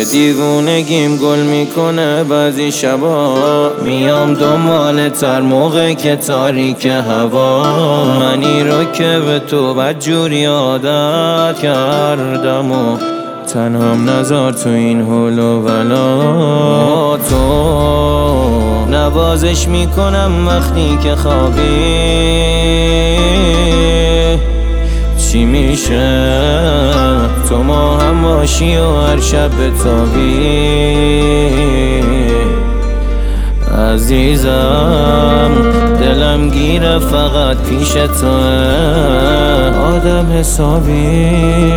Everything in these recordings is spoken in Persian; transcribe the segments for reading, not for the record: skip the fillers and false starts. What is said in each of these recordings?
دیوونگیم گل میکنه بعضی شبا، میام دنبال تر موقع که تاریک هوا. منی رو که به تو بدجوری عادت کردم و تنهام نذار تو این حول و ولا. تو نوازش میکنم وقتی که خوابی، چی میشه تو ما هم باشی و هر شب بتابی. عزیزم دلم گیره فقط پیش توه، آدم حسابی.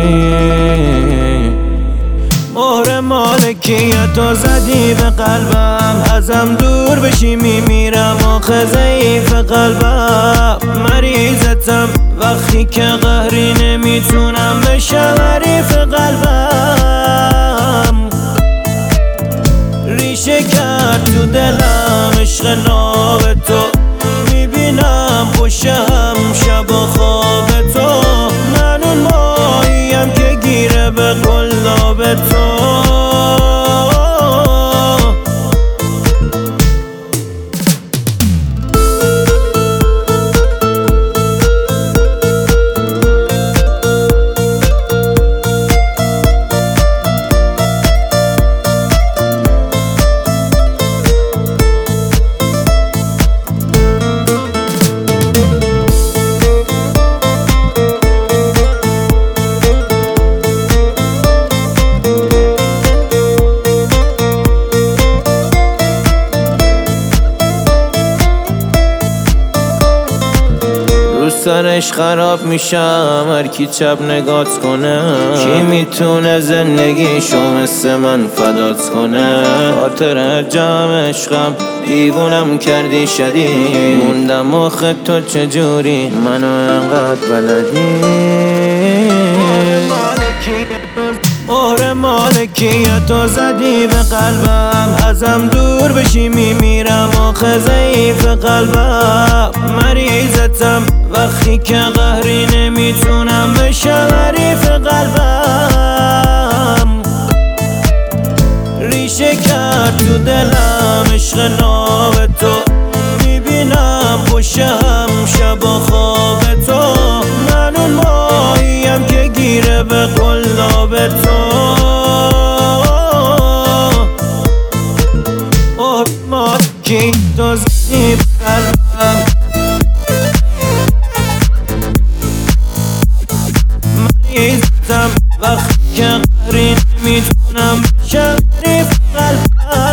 مهر مالکیتو زدی به قلبم، ازم دور بشی میمیرم آخه ضعیف قلبم. مریضتم وقتی که قهری نمیتونم بشم حریف قلبم. ریشه کرد تو دلم عشق ناب تو، میبینم خوشم شب و خواب تو. من اون ماهیم که گیره به قلاب تو. سرش خراب میشم هر کی چپ نگات کنه. کی میتونه زندگیشو مثل من فدات کنه؟ خاطر جمع عشقم دیوونم کردی شدید، موندم آخه تو چجوری منو انقدر بلدی. مهر مالکیتو زدی به قلبم، ازم دور بشی میمیرم آخه ضعیف قلبم. مریضتم وقتی که قهری نمیتونم بشم حریف قلبم. ریشه کرد تو دلم عشق ناب تو، میبینم خوشم شب و خواب تو. من اون ماهیم که گیره به قلاب تو. مالکیتو زدی به قلبم، مریضتم وقتی که قهری نمیتونم بشم حریف قلبم.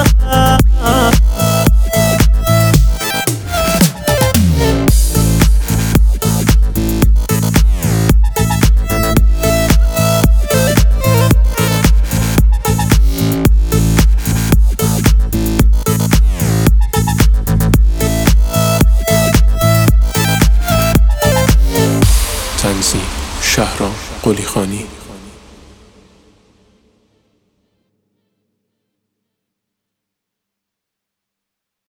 تنظیم شهرام قلیخانی.